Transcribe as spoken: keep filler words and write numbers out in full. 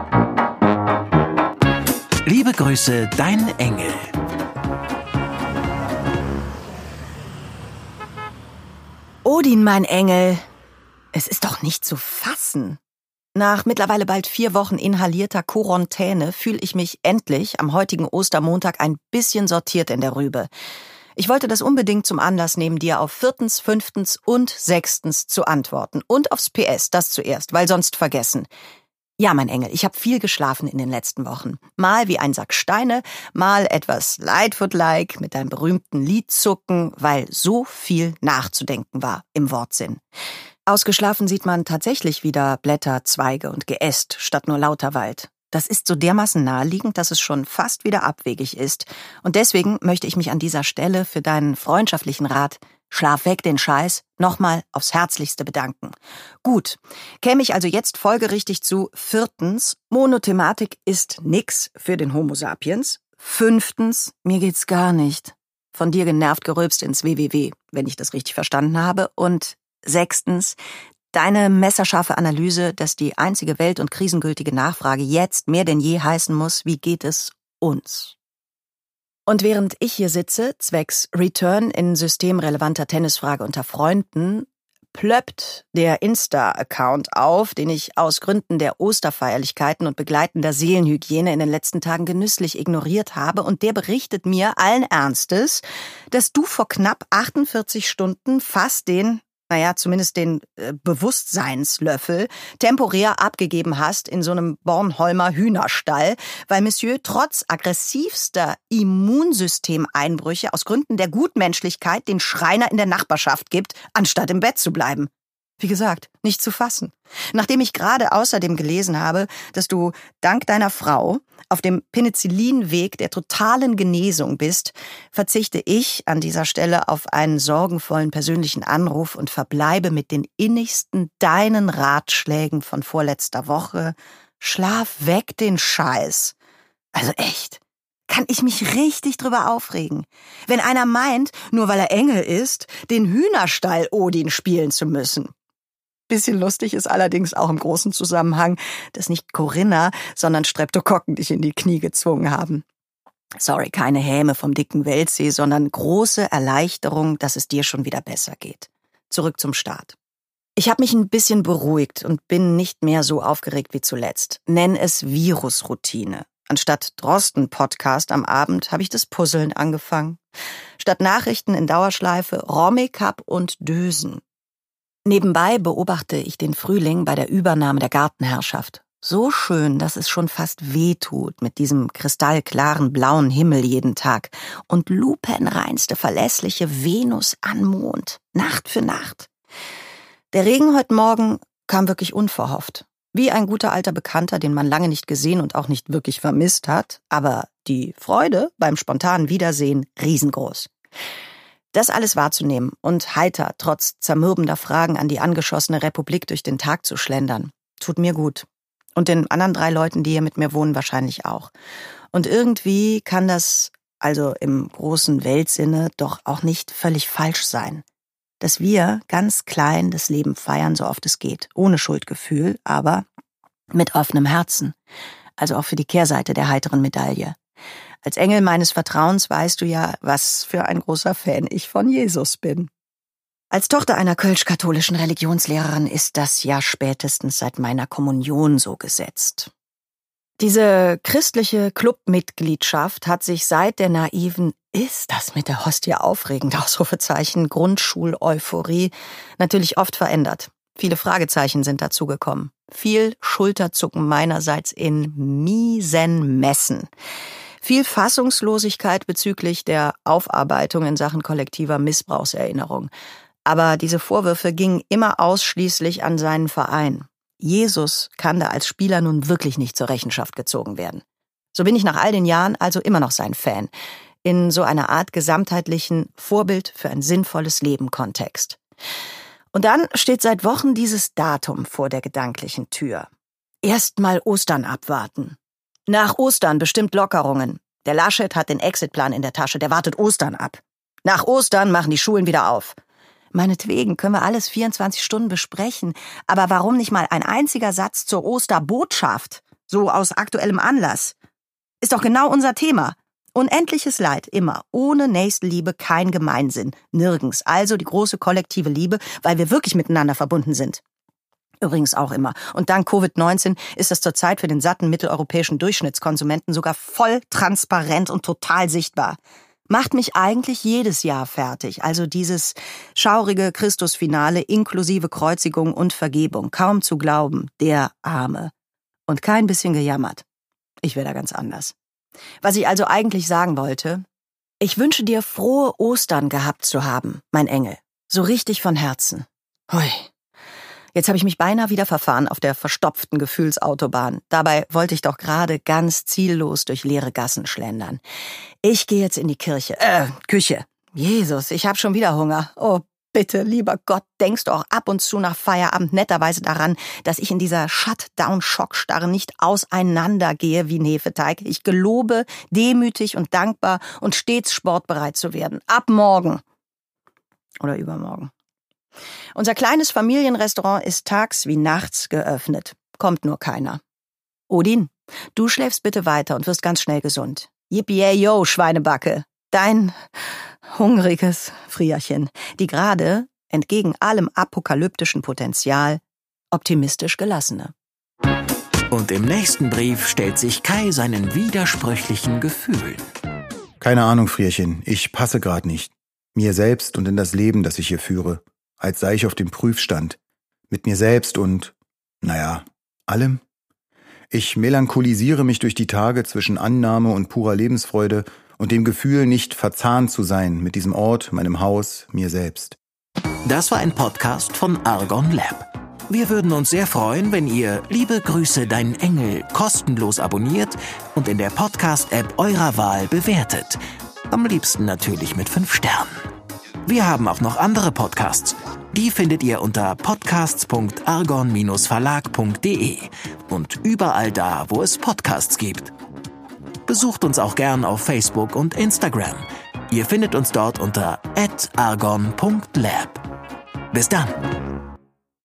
Liebe Grüße, dein Engel. Odin, mein Engel, es ist doch nicht zu fassen. Nach mittlerweile bald vier Wochen inhalierter Quarantäne fühle ich mich endlich am heutigen Ostermontag ein bisschen sortiert in der Rübe. Ich wollte das unbedingt zum Anlass nehmen, dir auf viertens, fünftens und sechstens zu antworten. Und aufs P S, das zuerst, weil sonst vergessen. Ja, mein Engel, ich habe viel geschlafen in den letzten Wochen. Mal wie ein Sack Steine, mal etwas Lightfoot-like mit deinem berühmten Lidzucken, weil so viel nachzudenken war im Wortsinn. Ausgeschlafen sieht man tatsächlich wieder Blätter, Zweige und Geäst statt nur lauter Wald. Das ist so dermaßen naheliegend, dass es schon fast wieder abwegig ist. Und deswegen möchte ich mich an dieser Stelle für deinen freundschaftlichen Rat Schlaf weg den Scheiß nochmal aufs Herzlichste bedanken. Gut, käme ich also jetzt folgerichtig zu viertens, Monothematik ist nix für den Homo sapiens. Fünftens, mir geht's gar nicht. Von dir genervt gerülpst ins W W W, wenn ich das richtig verstanden habe. Und sechstens, deine messerscharfe Analyse, dass die einzige welt- und krisengültige Nachfrage jetzt mehr denn je heißen muss, wie geht es uns? Und während ich hier sitze, zwecks Return in systemrelevanter Tennisfrage unter Freunden, plöppt der Insta-Account auf, den ich aus Gründen der Osterfeierlichkeiten und begleitender Seelenhygiene in den letzten Tagen genüsslich ignoriert habe, und der berichtet mir allen Ernstes, dass du vor knapp achtundvierzig Stunden fast den, naja, zumindest den äh, Bewusstseinslöffel temporär abgegeben hast in so einem Bornholmer Hühnerstall, weil Monsieur trotz aggressivster Immunsystemeinbrüche aus Gründen der Gutmenschlichkeit den Schreiner in der Nachbarschaft gibt, anstatt im Bett zu bleiben. Wie gesagt, nicht zu fassen. Nachdem ich gerade außerdem gelesen habe, dass du dank deiner Frau auf dem Penicillinweg der totalen Genesung bist, verzichte ich an dieser Stelle auf einen sorgenvollen persönlichen Anruf und verbleibe mit den innigsten deinen Ratschlägen von vorletzter Woche. Schlaf weg den Scheiß. Also echt, kann ich mich richtig drüber aufregen. Wenn einer meint, nur weil er Engel ist, den Hühnerstall Odin spielen zu müssen. Bisschen lustig ist allerdings auch im großen Zusammenhang, dass nicht Corinna, sondern Streptokokken dich in die Knie gezwungen haben. Sorry, keine Häme vom dicken Weltsee, sondern große Erleichterung, dass es dir schon wieder besser geht. Zurück zum Start. Ich habe mich ein bisschen beruhigt und bin nicht mehr so aufgeregt wie zuletzt. Nenn es Virusroutine. Anstatt Drosten-Podcast am Abend habe ich das Puzzeln angefangen. Statt Nachrichten in Dauerschleife Rommikap und Dösen. Nebenbei beobachte ich den Frühling bei der Übernahme der Gartenherrschaft. So schön, dass es schon fast wehtut mit diesem kristallklaren blauen Himmel jeden Tag und lupenreinste verlässliche Venus an Mond, Nacht für Nacht. Der Regen heute Morgen kam wirklich unverhofft. Wie ein guter alter Bekannter, den man lange nicht gesehen und auch nicht wirklich vermisst hat, aber die Freude beim spontanen Wiedersehen riesengroß. Das alles wahrzunehmen und heiter, trotz zermürbender Fragen an die angeschossene Republik durch den Tag zu schlendern, tut mir gut. Und den anderen drei Leuten, die hier mit mir wohnen, wahrscheinlich auch. Und irgendwie kann das, also im großen Weltsinne, doch auch nicht völlig falsch sein. Dass wir ganz klein das Leben feiern, so oft es geht. Ohne Schuldgefühl, aber mit offenem Herzen. Also auch für die Kehrseite der heiteren Medaille. Als Engel meines Vertrauens weißt du ja, was für ein großer Fan ich von Jesus bin. Als Tochter einer kölsch-katholischen Religionslehrerin ist das ja spätestens seit meiner Kommunion so gesetzt. Diese christliche Clubmitgliedschaft hat sich seit der naiven »Ist das mit der Hostie aufregend?« Ausrufezeichen Grundschul-Euphorie natürlich oft verändert. Viele Fragezeichen sind dazugekommen. Viel Schulterzucken meinerseits in miesen Messen. Viel Fassungslosigkeit bezüglich der Aufarbeitung in Sachen kollektiver Missbrauchserinnerung. Aber diese Vorwürfe gingen immer ausschließlich an seinen Verein. Jesus kann da als Spieler nun wirklich nicht zur Rechenschaft gezogen werden. So bin ich nach all den Jahren also immer noch sein Fan. In so einer Art gesamtheitlichen Vorbild für ein sinnvolles Leben-Kontext. Und dann steht seit Wochen dieses Datum vor der gedanklichen Tür. Erst mal Ostern abwarten. Nach Ostern bestimmt Lockerungen. Der Laschet hat den Exitplan in der Tasche, der wartet Ostern ab. Nach Ostern machen die Schulen wieder auf. Meinetwegen können wir alles vierundzwanzig Stunden besprechen, aber warum nicht mal ein einziger Satz zur Osterbotschaft? So aus aktuellem Anlass. Ist doch genau unser Thema. Unendliches Leid, immer. Ohne Nächstenliebe kein Gemeinsinn. Nirgends. Also die große kollektive Liebe, weil wir wirklich miteinander verbunden sind. Übrigens auch immer. Und dank Covid neunzehn ist das zurzeit für den satten mitteleuropäischen Durchschnittskonsumenten sogar voll transparent und total sichtbar. Macht mich eigentlich jedes Jahr fertig. Also dieses schaurige Christusfinale inklusive Kreuzigung und Vergebung. Kaum zu glauben, der Arme. Und kein bisschen gejammert. Ich wäre da ganz anders. Was ich also eigentlich sagen wollte, ich wünsche dir frohe Ostern gehabt zu haben, mein Engel. So richtig von Herzen. Hui. Jetzt habe ich mich beinahe wieder verfahren auf der verstopften Gefühlsautobahn. Dabei wollte ich doch gerade ganz ziellos durch leere Gassen schlendern. Ich gehe jetzt in die Kirche, äh, Küche. Jesus, ich habe schon wieder Hunger. Oh, bitte, lieber Gott, denkst doch ab und zu nach Feierabend netterweise daran, dass ich in dieser Shutdown-Schockstarre nicht auseinandergehe wie ein Hefeteig. Ich gelobe, demütig und dankbar und stets sportbereit zu werden. Ab morgen. Oder übermorgen. Unser kleines Familienrestaurant ist tags wie nachts geöffnet. Kommt nur keiner. Odin, du schläfst bitte weiter und wirst ganz schnell gesund. Yippie-yo, Schweinebacke. Dein hungriges Frierchen, die gerade, entgegen allem apokalyptischen Potenzial, optimistisch gelassene. Und im nächsten Brief stellt sich Kai seinen widersprüchlichen Gefühlen. Keine Ahnung, Frierchen, ich passe grad nicht. Mir selbst und in das Leben, das ich hier führe. Als sei ich auf dem Prüfstand. Mit mir selbst und, naja, allem. Ich melancholisiere mich durch die Tage zwischen Annahme und purer Lebensfreude und dem Gefühl, nicht verzahnt zu sein mit diesem Ort, meinem Haus, mir selbst. Das war ein Podcast von Argon Lab. Wir würden uns sehr freuen, wenn ihr Liebe Grüße, dein Engel kostenlos abonniert und in der Podcast-App eurer Wahl bewertet. Am liebsten natürlich mit fünf Sternen. Wir haben auch noch andere Podcasts. Die findet ihr unter podcasts punkt argon verlag punkt de und überall da, wo es Podcasts gibt. Besucht uns auch gern auf Facebook und Instagram. Ihr findet uns dort unter at argon punkt lab. Bis dann!